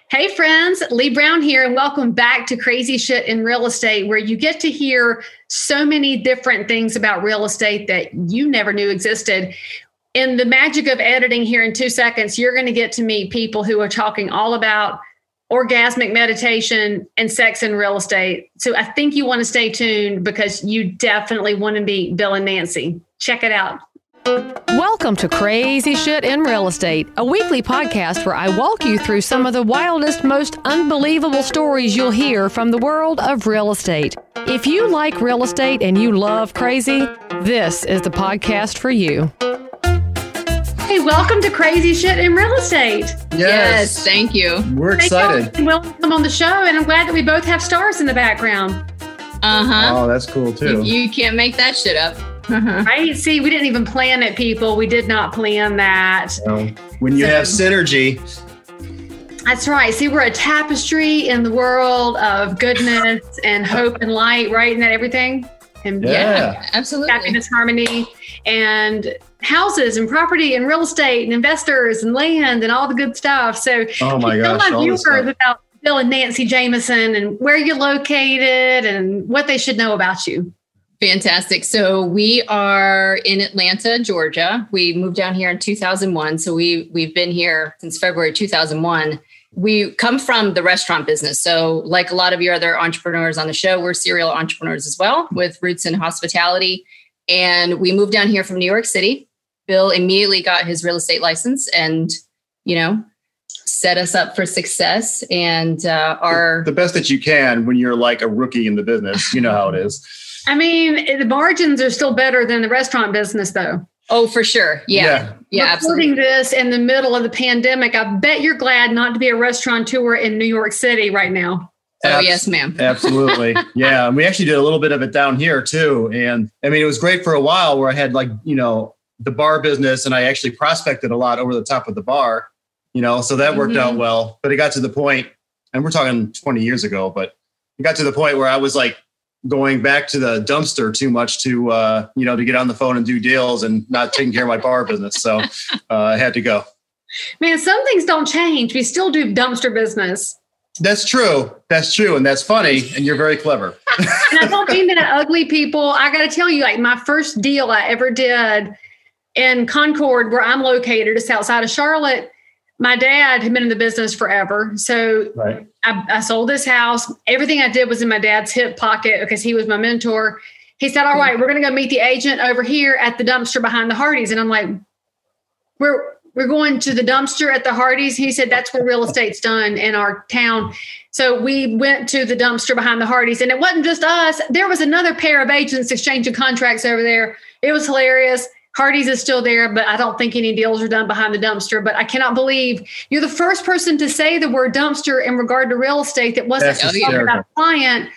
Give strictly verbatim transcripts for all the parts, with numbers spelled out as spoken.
Hey friends, Lee Brown here, and welcome back to Crazy Shit in Real Estate, where you get to hear so many different things about real estate that you never knew existed. In the magic of editing here in two seconds, you're going to get to meet people who are talking all about orgasmic meditation and sex in real estate. So I think you want to stay tuned because you definitely want to meet Bill and Nancy. Check it out. Welcome to Crazy Shit in Real Estate, a weekly podcast where I walk you through some of the wildest, most unbelievable stories you'll hear from the world of real estate. If you like real estate and you love crazy, this is the podcast for you. Hey, welcome to Crazy Shit in Real Estate. Yes, yes thank you. We're excited. Thank you. Welcome on the show, and I'm glad that we both have stars in the background. Uh-huh. Oh, that's cool too. You, you can't make that shit up. Uh-huh. Right? See, we didn't even plan it, people. We did not plan that. No. When you So- have synergy. That's right. See, we're a tapestry in the world of goodness and hope and light, right? Isn't that everything? And Yeah. Yeah, absolutely. happiness, harmony, and houses and property and real estate and investors and land and all the good stuff. So Oh my tell gosh. my all this viewers stuff. about Bill and Nancy Jameson and where you're located and what they should know about you. Fantastic. So we are in Atlanta, Georgia. We moved down here in two thousand one. So we, we've been here since February two thousand one. We come from the restaurant business. So like a lot of your other entrepreneurs on the show, we're serial entrepreneurs as well with roots in hospitality. And we moved down here from New York City. Bill immediately got his real estate license and, you know, set us up for success. And uh, our The best that you can when you're like a rookie in the business. You know how it is. I mean, the margins are still better than the restaurant business, though. Oh, for sure. Yeah. Yeah. Yeah, absolutely. Recording this in the middle of the pandemic, I bet you're glad not to be a restaurateur in New York City right now. Oh, Abs- yes, ma'am. Absolutely. Yeah. And we actually did a little bit of it down here too. And I mean, it was great for a while where I had like, you know, the bar business and I actually prospected a lot over the top of the bar, you know, so that worked Mhm. out well. But it got to the point, and we're talking twenty years ago, but it got to the point where I was like going back to the dumpster too much to, uh, you know, to get on the phone and do deals and not taking care of my bar business. So uh, I had to go. Man, some things don't change. We still do dumpster business. That's true. That's true. And that's funny. And you're very clever. And I don't mean that ugly, people. I got to tell you, like my first deal I ever did in Concord, where I'm located, just outside of Charlotte. My dad had been in the business forever. So Right. I, I sold this house. Everything I did was in my dad's hip pocket because he was my mentor. He said, all right, we're going to go meet the agent over here at the dumpster behind the Hardee's. And I'm like, we're, we're going to the dumpster at the Hardee's. He said, that's where real estate's done in our town. So we went to the dumpster behind the Hardee's, and it wasn't just us. There was another pair of agents exchanging contracts over there. It was hilarious. Hardee's is still there, but I don't think any deals are done behind the dumpster. But I cannot believe you're the first person to say the word dumpster in regard to real estate that wasn't That's talking hysterical. about a client.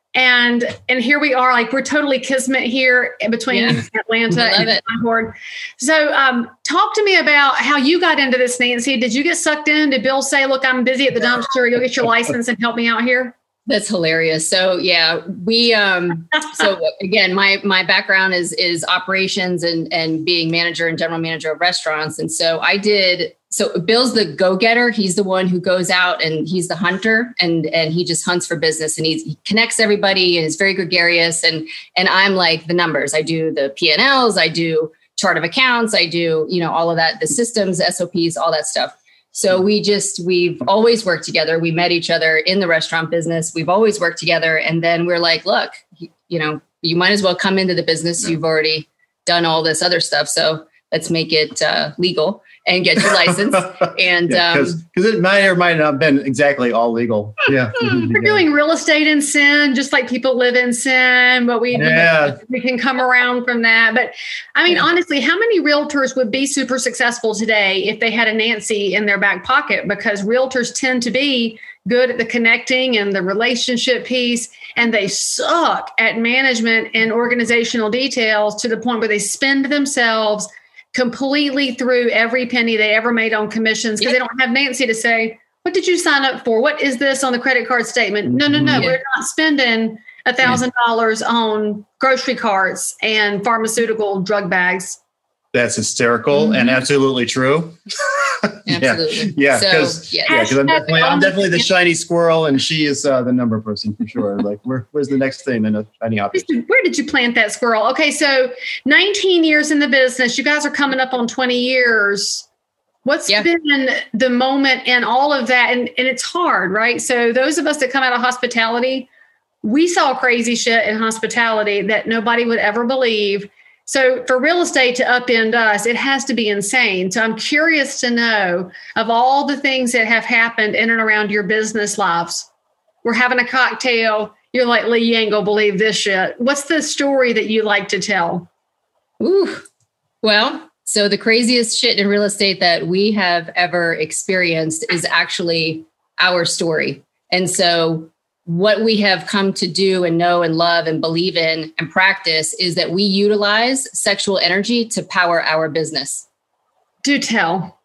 And and here we are, like we're totally kismet here in between Yeah. Atlanta Love and it. Concord. So um, talk to me about how you got into this, Nancy. Did you get sucked in? Did Bill say, look, I'm busy at the dumpster. Go get your license and help me out here? That's hilarious. So yeah, we um so again, my my background is is operations and and being manager and general manager of restaurants. And so I did so Bill's the go-getter. He's the one who goes out and he's the hunter and and he just hunts for business and he's, he connects everybody and is very gregarious. And and I'm like the numbers. I do the P and Ls, I do chart of accounts, I do, you know, all of that, the systems, S O Ps, all that stuff. So we just, we've always worked together. We met each other in the restaurant business. We've always worked together. And then we're like, look, you know, you might as well come into the business. You've already done all this other stuff. So let's make it uh, legal and get your license. And Because um, it might or might not have been exactly all legal. Yeah. We're doing real estate in sin, just like people live in sin, but we, Yeah. we can come around from that. But I mean, Yeah. honestly, how many realtors would be super successful today if they had a Nancy in their back pocket? Because realtors tend to be good at the connecting and the relationship piece, and they suck at management and organizational details to the point where they spend themselves completely through every penny they ever made on commissions because Yep. they don't have Nancy to say, what did you sign up for? What is this on the credit card statement? No, no, no. Yeah. We're not spending a thousand dollars on grocery carts and pharmaceutical drug bags. That's hysterical mm-hmm. and absolutely true. Absolutely. Yeah. Yeah. Because so, yeah. yeah, I'm, definitely, I'm definitely the shiny squirrel and she is uh, the number person for sure. Like, where, where's the next thing in a shiny object? Where did you plant that squirrel? Okay. So nineteen years in the business, you guys are coming up on twenty years. What's yeah. been the moment in all of that? And, and it's hard, right? So those of us that come out of hospitality, we saw crazy shit in hospitality that nobody would ever believe. So for real estate to upend us, it has to be insane. So I'm curious to know, of all the things that have happened in and around your business lives, we're having a cocktail. You're like, Lee, you ain't gonna believe this shit. What's the story that you like to tell? Ooh, well, so the craziest shit in real estate that we have ever experienced is actually our story. And so what we have come to do and know and love and believe in and practice is that we utilize sexual energy to power our business. Do tell.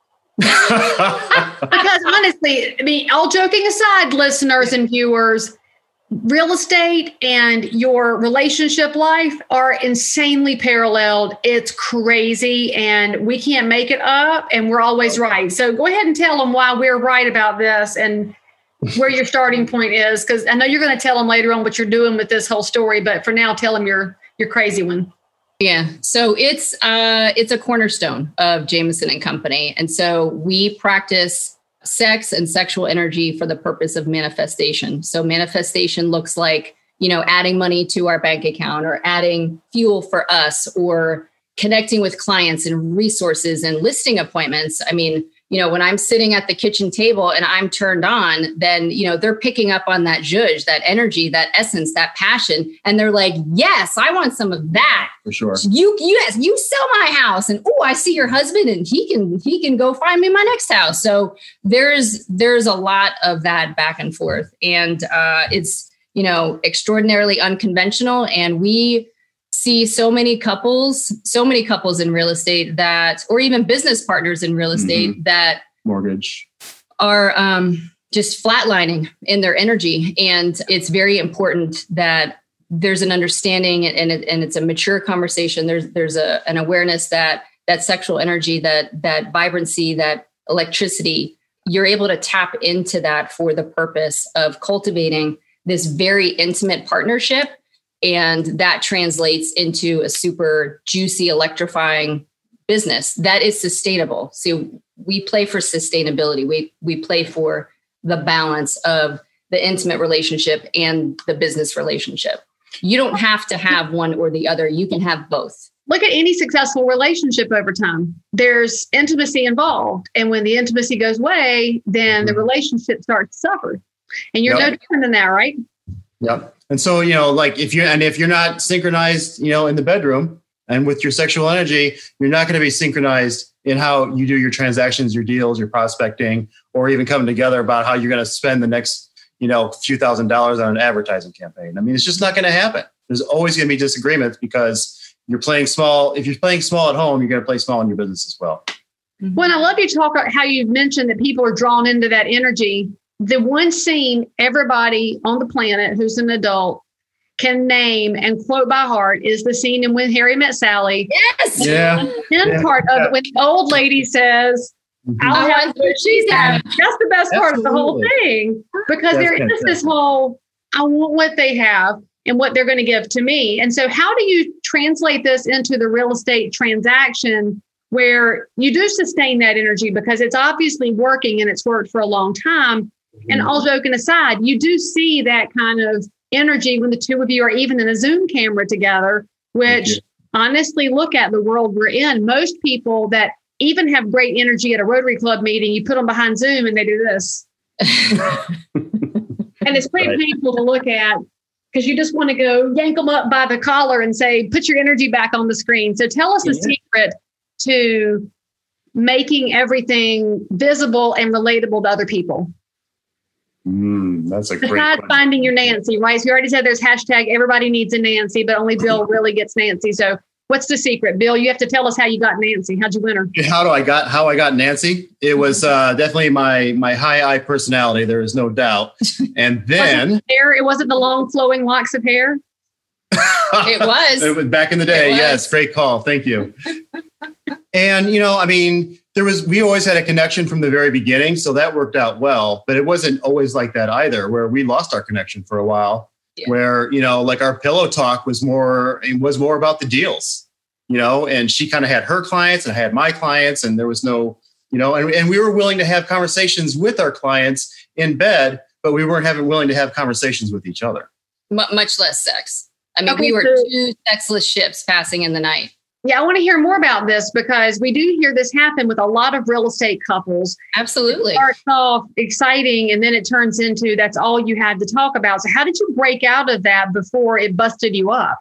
Because honestly, I mean, all joking aside, listeners and viewers, real estate and your relationship life are insanely paralleled. It's crazy and we can't make it up and we're always right. So go ahead and tell them why we're right about this and where your starting point is, because I know you're going to tell them later on what you're doing with this whole story, but for now, tell them your your crazy one. Yeah, so it's uh, it's a cornerstone of Jameson and Company, and so we practice sex and sexual energy for the purpose of manifestation. So manifestation looks like, you know, adding money to our bank account or adding fuel for us or connecting with clients and resources and listing appointments. I mean, you know, when I'm sitting at the kitchen table and I'm turned on, then, you know, they're picking up on that zhuzh, that energy, that essence, that passion. And they're like, yes, I want some of that. For sure. You, yes, you sell my house. And, oh, I see your husband and he can, he can go find me my next house. So there's, there's a lot of that back and forth. And uh, it's, you know, extraordinarily unconventional. And we see so many couples, so many couples in real estate that, or even business partners in real estate mm-hmm. that mortgage are um, just flatlining in their energy. And it's very important that there's an understanding and, it, and it's a mature conversation. There's, there's a, an awareness that that sexual energy, that, that vibrancy, that electricity, you're able to tap into that for the purpose of cultivating this very intimate partnership. And that translates into a super juicy, electrifying business that is sustainable. So we play for sustainability. We we play for the balance of the intimate relationship and the business relationship. You don't have to have one or the other. You can have both. Look at any successful relationship over time. There's intimacy involved. And when the intimacy goes away, then the relationship starts to suffer. And you're yep. no different than that, right? Yep. And so, you know, like if you, and if you're not synchronized, you know, in the bedroom and with your sexual energy, you're not going to be synchronized in how you do your transactions, your deals, your prospecting, or even coming together about how you're going to spend the next, you know, few thousand dollars on an advertising campaign. I mean, it's just not going to happen. There's always going to be disagreements because you're playing small. If you're playing small at home, you're going to play small in your business as well. Well, I love you talk about how you mentioned that people are drawn into that energy. The one scene everybody on the planet who's an adult can name and quote by heart is the scene in When Harry Met Sally. Yes. Yeah. Then yeah. part of it when the old lady says, mm-hmm. I'll have what she's having. That's the best Absolutely. Part of the whole thing. Because That's there fantastic. Is this whole, I want what they have and what they're going to give to me. And so how do you translate this into the real estate transaction where you do sustain that energy because it's obviously working and it's worked for a long time? And all joking aside, you do see that kind of energy when the two of you are even in a Zoom camera together, which honestly, look at the world we're in. Most people that even have great energy at a Rotary Club meeting, you put them behind Zoom and they do this. And it's pretty right. painful to look at because you just want to go yank them up by the collar and say, put your energy back on the screen. So tell us yeah. the secret to making everything visible and relatable to other people. Mm, that's a great Besides finding your Nancy, right? So you already said there's hashtag everybody needs a Nancy, but only Bill really gets Nancy. So what's the secret? Bill, you have to tell us how you got Nancy. How'd you win her? How do I got how I got Nancy? It was uh, definitely my my high I personality. There is no doubt. And then was it hair? It wasn't the long flowing locks of hair. It was. It was back in the day. Yes. Great call. Thank you. And, you know, I mean, there was, we always had a connection from the very beginning. So that worked out well, but it wasn't always like that either, where we lost our connection for a while, yeah. where, you know, like our pillow talk was more, it was more about the deals, you know, and she kind of had her clients and I had my clients, and there was no, you know, and, and we were willing to have conversations with our clients in bed, but we weren't having willing to have conversations with each other. M- much less sex. I mean, okay, we were so, two sexless ships passing in the night. Yeah, I want to hear more about this because we do hear this happen with a lot of real estate couples. Absolutely. It starts off exciting and then it turns into that's all you had to talk about. So how did you break out of that before it busted you up?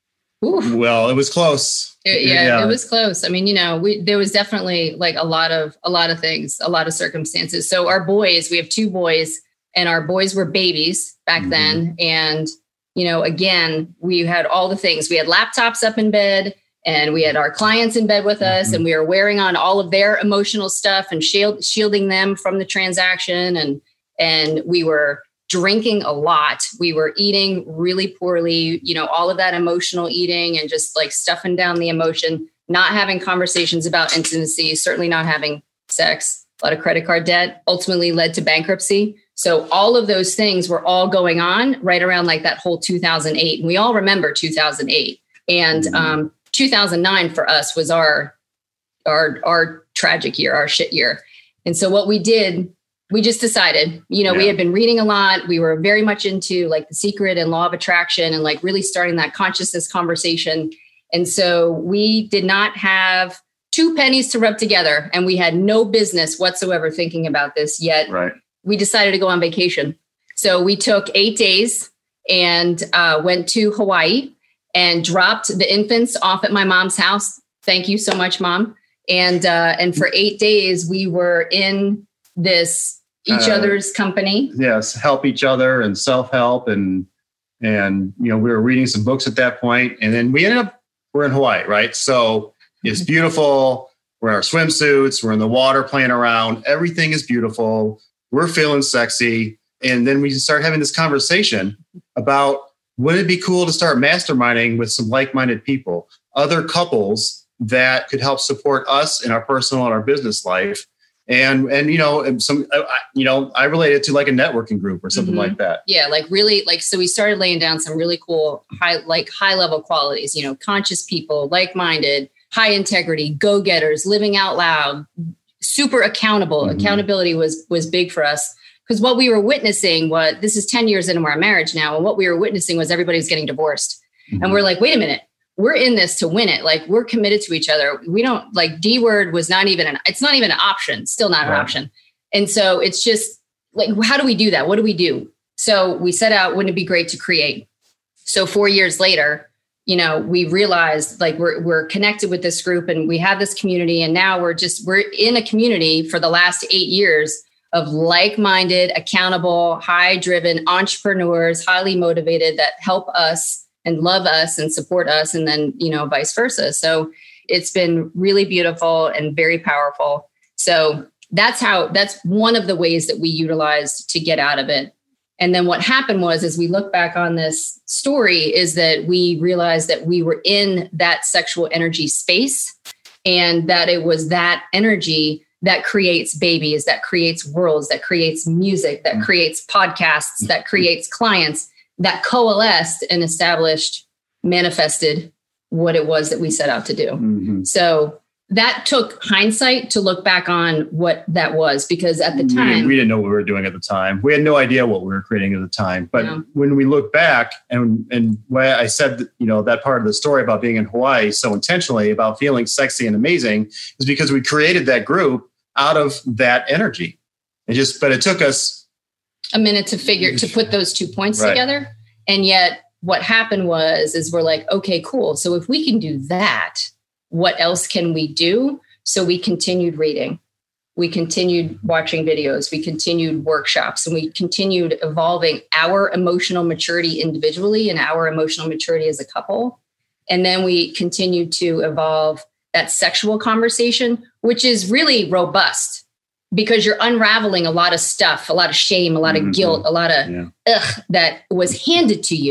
Ooh. Well, it was close. It, yeah, yeah, it was close. I mean, you know, we there was definitely like a lot of a lot of things, a lot of circumstances. So our boys, we have two boys, and our boys were babies back mm-hmm. then. And, you know, again, we had all the things. We had laptops up in bed. And we had our clients in bed with us, and we were wearing on all of their emotional stuff and shield, shielding them from the transaction. And, and we were drinking a lot. We were eating really poorly, you know, all of that emotional eating and just like stuffing down the emotion, not having conversations about intimacy, certainly not having sex. A lot of credit card debt ultimately led to bankruptcy. So all of those things were all going on right around like that whole two thousand eight. And we all remember two thousand eight. And, um, two thousand nine for us was our, our, our tragic year, our shit year. And so what we did, we just decided, you know, yeah. we had been reading a lot. We were very much into like The Secret and Law of Attraction and like really starting that consciousness conversation. And so we did not have two pennies to rub together, and we had no business whatsoever thinking about this yet. Right. We decided to go on vacation. So we took eight days and uh, went to Hawaii and dropped the infants off at my mom's house. Thank you so much, Mom. And uh, and for eight days, we were in this each uh, other's company. Yes, help each other and self-help. And, and, you know, we were reading some books at that point. And then we ended up, we're in Hawaii, right? So it's beautiful. We're in our swimsuits. We're in the water playing around. Everything is beautiful. We're feeling sexy. And then we start having this conversation about, wouldn't it be cool to start masterminding with some like-minded people, other couples that could help support us in our personal and our business life? And, and, you know, and some, you know, I related to like a networking group or something mm-hmm. like that. Yeah. Like really like, so we started laying down some really cool, high, like high level qualities, you know, conscious people, like-minded, high integrity, go-getters, living out loud, super accountable. Mm-hmm. Accountability was, was big for us. Because what we were witnessing, what this is ten years into our marriage now, and what we were witnessing was everybody was getting divorced. Mm-hmm. And we're like, wait a minute, we're in this to win it. Like we're committed to each other. We don't like D word was not even an, it's not even an option, still not right. an option. And so it's just like, how do we do that? What do we do? So we set out, wouldn't it be great to create? So four years later, you know, we realized like we're, we're connected with this group and we have this community. And now we're just, we're in a community for the last eight years of like-minded, accountable, high-driven entrepreneurs, highly motivated that help us and love us and support us, and then, you know, vice versa. So it's been really beautiful and very powerful. So that's how, that's one of the ways that we utilized to get out of it. And then what happened was, as we look back on this story, is that we realized that we were in that sexual energy space, and that it was that energy that creates babies, that creates worlds, that creates music, that creates podcasts, that creates clients, that coalesced and established, manifested what it was that we set out to do. Mm-hmm. So that took hindsight to look back on what that was, because at the time, we didn't, we didn't know what we were doing at the time. We had no idea what we were creating at the time. But yeah. when we look back, and and why I said, you know, that part of the story about being in Hawaii so intentionally about feeling sexy and amazing is because we created that group out of that energy. It just, but it took us a minute to figure, to put those two points right. together. And yet what happened was, is we're like, okay, cool. So if we can do that, what else can we do? So we continued reading, we continued watching videos, we continued workshops, and we continued evolving our emotional maturity individually and our emotional maturity as a couple. And then we continued to evolve that sexual conversation, which is really robust because you're unraveling a lot of stuff, a lot of shame, a lot of mm-hmm. guilt, a lot of yeah. ugh that was handed to you.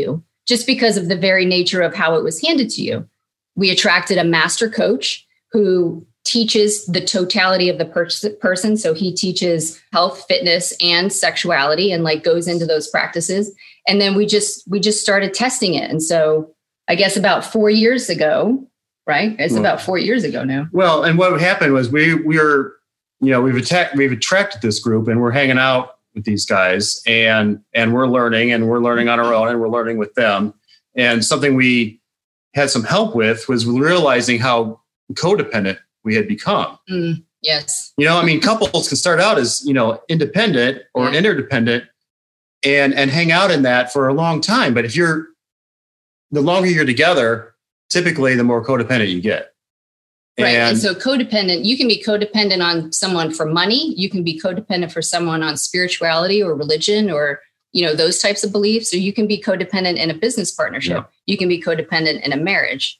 just because of the very nature of how it was handed to you. We attracted a master coach who teaches the totality of the per- person. So he teaches health, fitness, and sexuality, and like goes into those practices. And then we just, we just started testing it. And so I guess about four years ago, right? It's well, about four years ago now. Well, and what happened was we, we were, you know, we've attacked, we've attracted this group, and we're hanging out with these guys, and, and we're learning, and we're learning on our own, and we're learning with them. And something we had some help with was realizing how codependent we had become. Mm, yes. You know, I mean, couples can start out as, you know, independent or yeah. interdependent and, and hang out in that for a long time. But if you're, the longer you're together, typically the more codependent you get. Right. And, and so codependent, you can be codependent on someone for money. You can be codependent for someone on spirituality or religion or, you know, those types of beliefs. Or you can be codependent in a business partnership. Yeah. You can be codependent in a marriage.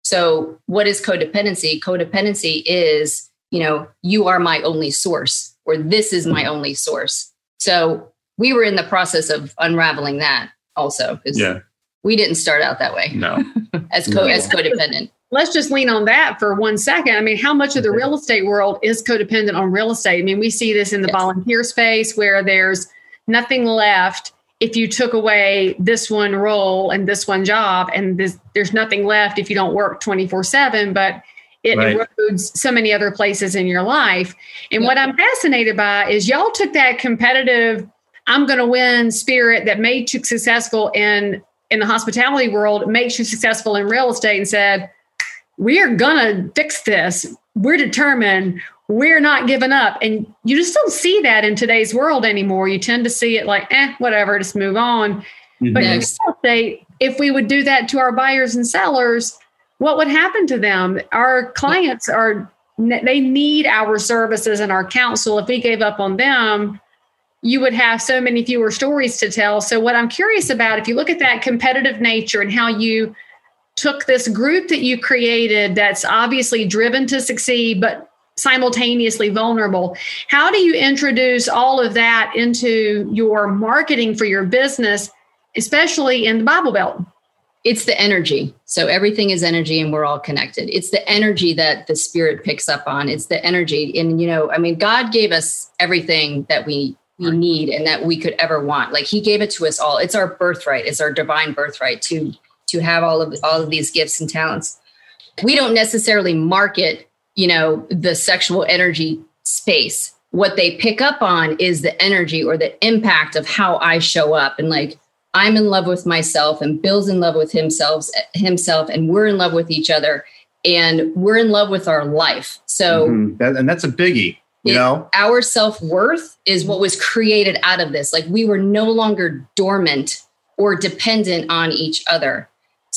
So what is codependency? Codependency is, you know, you are my only source, or this is my only source. So we were in the process of unraveling that also. Yeah. We didn't start out that way. No. as, co- no. as codependent. Let's just lean on that for one second. I mean, how much of the real estate world is codependent on real estate? I mean, we see this in the yes. volunteer space where there's nothing left if you took away this one role and this one job, and this, there's nothing left if you don't work twenty-four seven, but it right. erodes so many other places in your life. And yep. what I'm fascinated by is y'all took that competitive, I'm going to win spirit that made you successful in, in the hospitality world, makes you successful in real estate, and said, we are going to fix this. We're determined. We're not giving up. And you just don't see that in today's world anymore. You tend to see it like, eh, whatever, just move on. Mm-hmm. But in real estate, if we would do that to our buyers and sellers, what would happen to them? Our clients are, they need our services and our counsel. If we gave up on them, you would have so many fewer stories to tell. So what I'm curious about, if you look at that competitive nature and how you took this group that you created that's obviously driven to succeed, but simultaneously vulnerable, how do you introduce all of that into your marketing for your business, especially in the Bible Belt? It's the energy. So everything is energy, and we're all connected. It's the energy that the Spirit picks up on. It's the energy. And, you know, I mean, God gave us everything that we we need and that we could ever want. Like he gave it to us all. It's our birthright. It's our divine birthright to to have all of all of these gifts and talents. We don't necessarily market, you know, the sexual energy space. What they pick up on is the energy or the impact of how I show up. And like, I'm in love with myself, and Bill's in love with himself, himself, and we're in love with each other, and we're in love with our life. So, mm-hmm. that, and that's a biggie, you it, know, our self-worth is what was created out of this. Like we were no longer dormant or dependent on each other.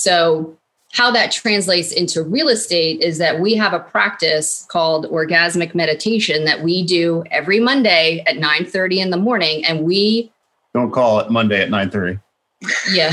So how that translates into real estate is that we have a practice called orgasmic meditation that we do every Monday at nine thirty in the morning. And we don't call it Monday at nine thirty. Yeah.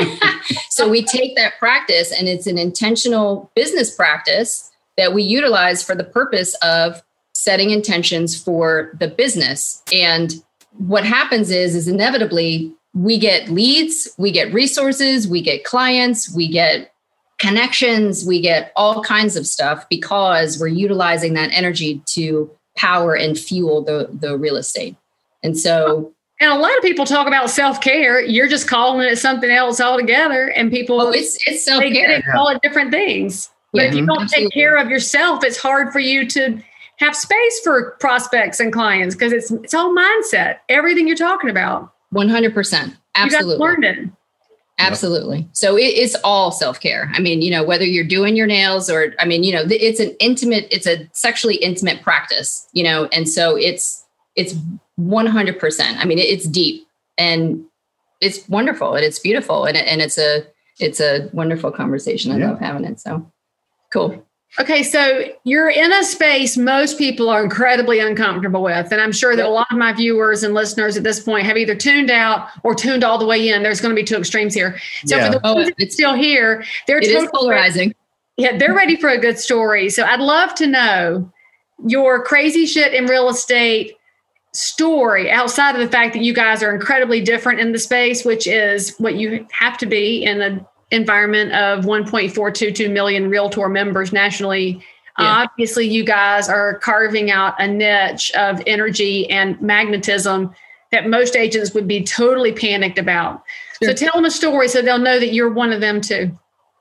So we take that practice, and it's an intentional business practice that we utilize for the purpose of setting intentions for the business. And what happens is, is inevitably we get leads, we get resources, we get clients, we get connections, we get all kinds of stuff because we're utilizing that energy to power and fuel the, the real estate. And so, and a lot of people talk about self-care. You're just calling it something else altogether. And people, oh, it's, it's self-care. They get it, call it different things. But yeah, if you don't absolutely. take care of yourself, it's hard for you to have space for prospects and clients because it's, it's all mindset, everything you're talking about. one hundred percent. Absolutely. You guys learned it. Absolutely. So it, it's all self-care. I mean, you know, whether you're doing your nails or, I mean, you know, it's an intimate, it's a sexually intimate practice, you know, and so it's, it's one hundred percent. I mean, it, it's deep and it's wonderful and it's beautiful. And, and it's a, it's a wonderful conversation. I yeah. love having it. So cool. Okay, so you're in a space most people are incredibly uncomfortable with. And I'm sure that a lot of my viewers and listeners at this point have either tuned out or tuned all the way in. There's going to be two extremes here. So yeah. for the ones oh, that's still here, they're it totally is polarizing. Ready. Yeah, they're ready for a good story. So I'd love to know your crazy shit in real estate story outside of the fact that you guys are incredibly different in the space, which is what you have to be in an environment of one point four two two million Realtor members nationally. Yeah. Obviously, you guys are carving out a niche of energy and magnetism that most agents would be totally panicked about. Sure. So tell them a story so they'll know that you're one of them too.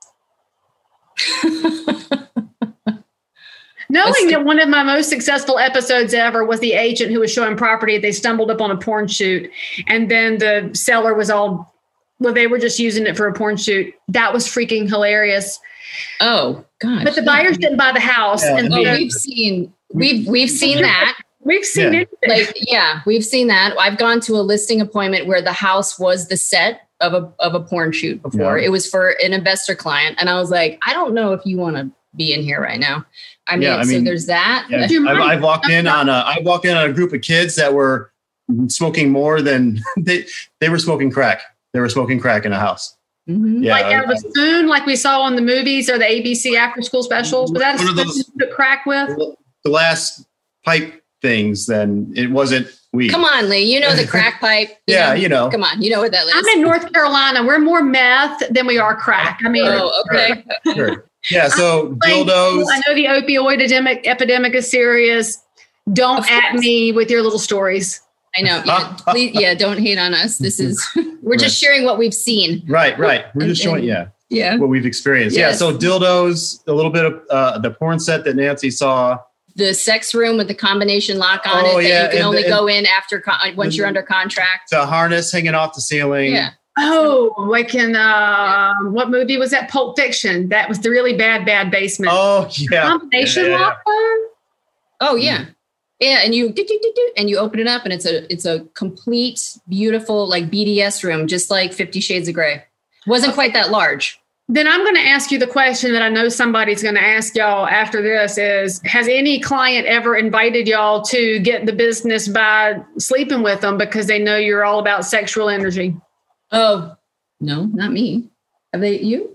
Knowing that one of my most successful episodes ever was the agent who was showing property. They stumbled up on a porn shoot, and then the seller was all, well, they were just using it for a porn shoot. That was freaking hilarious. Oh, gosh. But the buyers didn't buy the house. Yeah. And oh, the, we've seen, we've, we've seen that. We've seen yeah. it. Like, yeah, we've seen that. I've gone to a listing appointment where the house was the set of a, of a porn shoot before. Yeah. It was for an investor client. And I was like, I don't know if you want to be in here right now. I mean, Yeah, I so mean, there's that. Yeah. I, I walked in on a, I walked in on a group of kids that were smoking more than they, they were smoking crack. They were smoking crack in a house. Mm-hmm. Yeah, like out of a spoon, like we saw on the movies or the A B C after school specials. Was that a One of spoon those- to crack with? The last pipe things, then it wasn't weed. Come on, Lee. You know the crack pipe. You Yeah, know, you know. Come on. You know what that is. I'm in North Carolina. We're more meth than we are crack. I mean, Oh, okay. Sure. Yeah, so like, dildos. I know the opioid epidemic, epidemic is serious. Don't Of at course. me with your little stories. I know. Yeah, please, yeah, don't hate on us. This is, we're just sharing what we've seen. Right, right. We're just And- showing, yeah, Yeah. what we've experienced. Yes. Yeah, so dildos, a little bit of uh, the porn set that Nancy saw. The sex room with the combination lock on Oh, it that yeah, you can and- only and- go in after con- once you're under contract. The harness hanging off the ceiling. Yeah. Oh, like in uh, what movie was that? Pulp Fiction. That was the really bad, bad basement. Oh, yeah. Combination Yeah. lock on? Oh yeah. Yeah, and you do, do, do, do, and you open it up and it's a it's a complete beautiful like B D S room, just like Fifty Shades of Grey. Wasn't quite that large. Then I'm going to ask you the question that I know somebody's going to ask y'all after this is, has any client ever invited y'all to get the business by sleeping with them because they know you're all about sexual energy? Oh, no, not me. Have they you?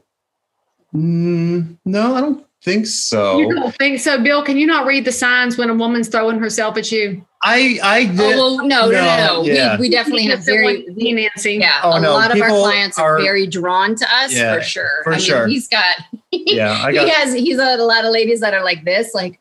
Mm, no, I don't think so. You don't think so, Bill? Can you not read the signs when a woman's throwing herself at you? I, I did. Oh, well, no, no, no, no. yeah. We, we definitely have very, Hey, Nancy. yeah, Oh, a no, lot of our people clients are, are- very drawn to us Yeah, for sure. for I mean, sure. he's got, Yeah, I got- he has, he's got a lot of ladies that are like this, like,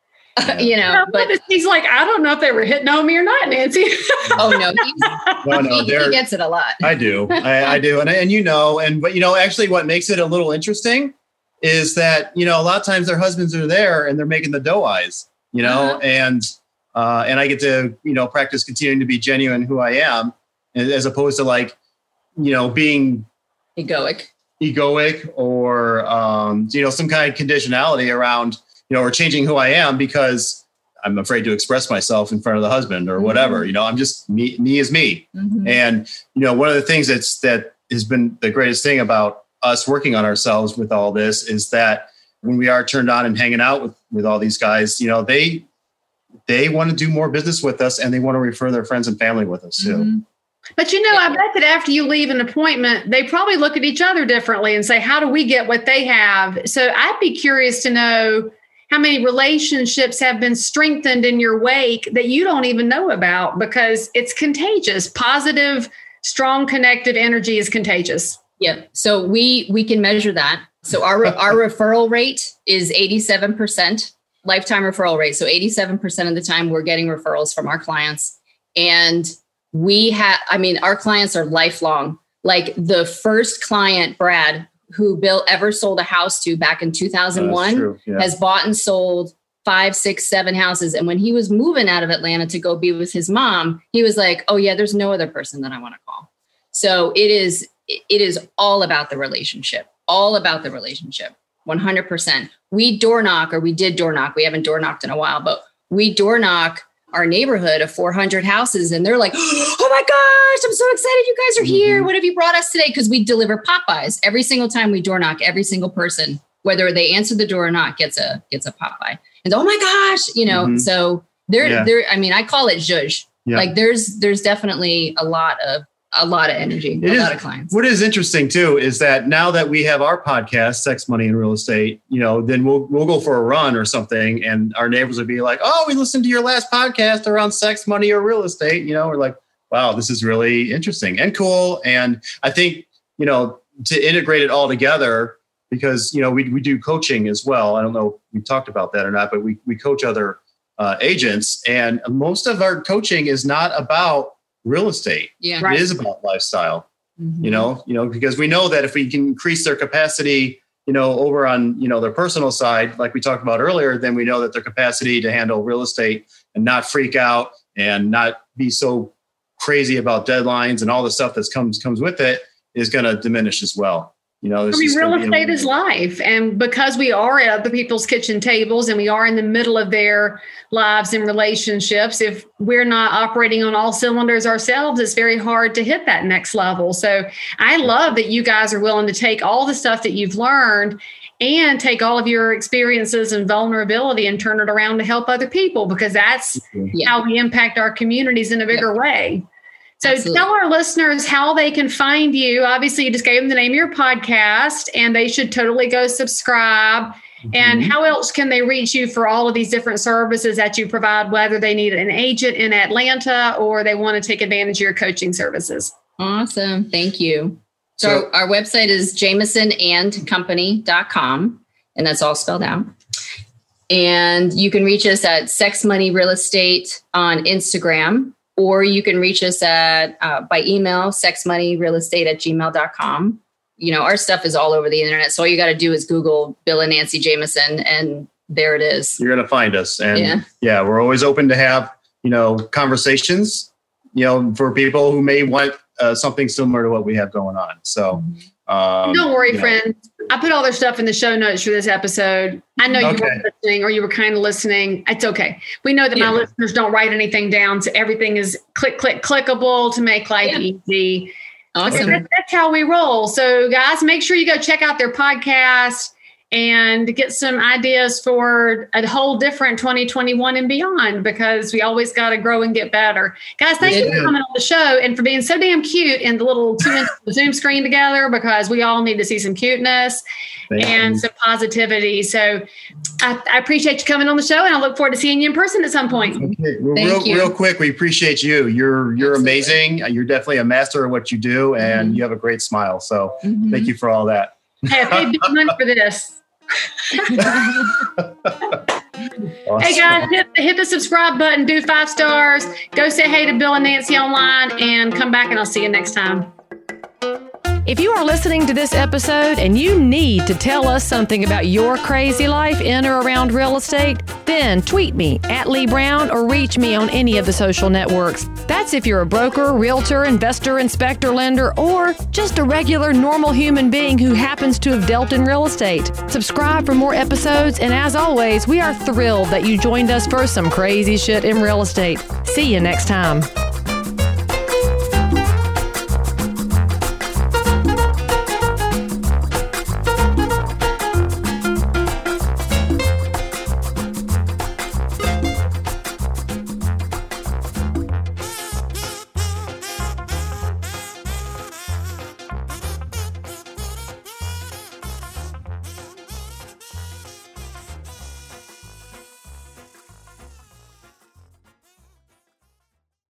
you know, No, but but he's like, I don't know if they were hitting on me or not, Nancy. oh no, he's, no, no, he, he they're, gets it a lot. I do. I, I do. And, and, you know, and, but, you know, actually what makes it a little interesting is that, you know, a lot of times their husbands are there and they're making the doe eyes, you know, Uh-huh. and, uh, and I get to, you know, practice continuing to be genuine who I am, as opposed to like, you know, being Egoic. egoic or, um, you know, some kind of conditionality around, you know, or changing who I am because I'm afraid to express myself in front of the husband or whatever. Mhm. You know, I'm just me, me is me. Mhm. And, you know, one of the things that's, that has been the greatest thing about us working on ourselves with all this is that when we are turned on and hanging out with, with all these guys, you know, they, they want to do more business with us and they want to refer their friends and family with us too. Mhm. But you know, I bet that after you leave an appointment, they probably look at each other differently and say, how do we get what they have? So I'd be curious to know how many relationships have been strengthened in your wake that you don't even know about because it's contagious. Positive, strong, connective energy is contagious. Yeah. So we we can measure that. So our our referral rate is eighty-seven percent lifetime referral rate. So eighty-seven percent of the time we're getting referrals from our clients. And we have, I mean, our clients are lifelong. Like the first client, Brad, who Bill ever sold a house to back in two thousand one, That's true, yeah. has bought and sold five, six, seven houses. And when he was moving out of Atlanta to go be with his mom, he was like, oh yeah, there's no other person that I want to call. So it is, it is all about the relationship, all about the relationship, one hundred percent. We door knock, or we did door knock. We haven't door knocked in a while, but we door knock our neighborhood of four hundred houses. And they're like, oh my gosh, I'm so excited you guys are here. Mm-hmm. What have you brought us today? Because we deliver Popeyes every single time we door knock. Every single person, whether they answer the door or not, gets a gets a Popeye. And oh my gosh, you know, Mhm. so there, Yeah. there. I mean, I call it zhuzh. Yeah. Like there's there's definitely a lot of a lot of energy, It a is, lot of clients. What is interesting too is that now that we have our podcast, Sex, Money, and Real Estate, you know, then we'll we'll go for a run or something, and our neighbors will be like, "Oh, we listened to your last podcast around sex, money, or real estate." You know, we're like, "Wow, this is really interesting and cool." And I think, you know, to integrate it all together, because, you know, we we do coaching as well. I don't know if we talked about that or not, but we we coach other uh, agents, and most of our coaching is not about real estate. Yeah, right. It is about lifestyle. Mm-hmm. You know, you know, because we know that if we can increase their capacity, you know, over on, you know, their personal side, like we talked about earlier, then we know that their capacity to handle real estate and not freak out and not be so crazy about deadlines and all the stuff that comes comes with it is going to diminish as well. You know, I mean, real estate is life. And because we are at other people's kitchen tables and we are in the middle of their lives and relationships, if we're not operating on all cylinders ourselves, it's very hard to hit that next level. So I love that you guys are willing to take all the stuff that you've learned and take all of your experiences and vulnerability and turn it around to help other people, because that's yeah. how we impact our communities in a bigger yep. way. So Absolutely. Tell our listeners how they can find you. Obviously, you just gave them the name of your podcast, and they should totally go subscribe. Mm-hmm. And how else can they reach you for all of these different services that you provide, whether they need an agent in Atlanta or they want to take advantage of your coaching services? Awesome. Thank you. So, so our website is jameson and company dot com, and that's all spelled out. And you can reach us at Sex Money Real Estate on Instagram. Or you can reach us at uh, by email, sexmoneyrealestate at gmail dot com. You know, our stuff is all over the internet. So all you got to do is Google Bill and Nancy Jameson, and there it is. You're going to find us. And yeah. yeah, we're always open to have, you know, conversations, you know, for people who may want uh, something similar to what we have going on. So um, don't worry, you know. friends. I put all their stuff in the show notes for this episode. I know you okay. weren't listening or you were kind of listening. It's okay. We know that yeah. my listeners don't write anything down. So everything is click, click, clickable to make life yeah. easy. Awesome. That, that's how we roll. So guys, make sure you go check out their podcast and get some ideas for a whole different twenty twenty-one and beyond, because we always got to grow and get better. Guys, thanks yeah. for coming on the show and for being so damn cute in the little two inch Zoom screen together, because we all need to see some cuteness Thank and you. some positivity. So I, I appreciate you coming on the show, and I look forward to seeing you in person at some point. Okay. Well, Thank real, you. real quick, we appreciate you. You're you're Absolutely. amazing. You're definitely a master of what you do, and mm-hmm. you have a great smile. So mm-hmm. thank you for all that. Hey, I paid big money for this. Awesome. Hey guys, hit, hit the subscribe button, do five stars, go say hey to Bill and Nancy online, and come back, and I'll see you next time. If you are listening to this episode and you need to tell us something about your crazy life in or around real estate, then tweet me at Lee Brown or reach me on any of the social networks. That's if you're a broker, realtor, investor, inspector, lender, or just a regular, normal human being who happens to have dealt in real estate. Subscribe for more episodes, and as always, we are thrilled that you joined us for some crazy shit in real estate. See you next time.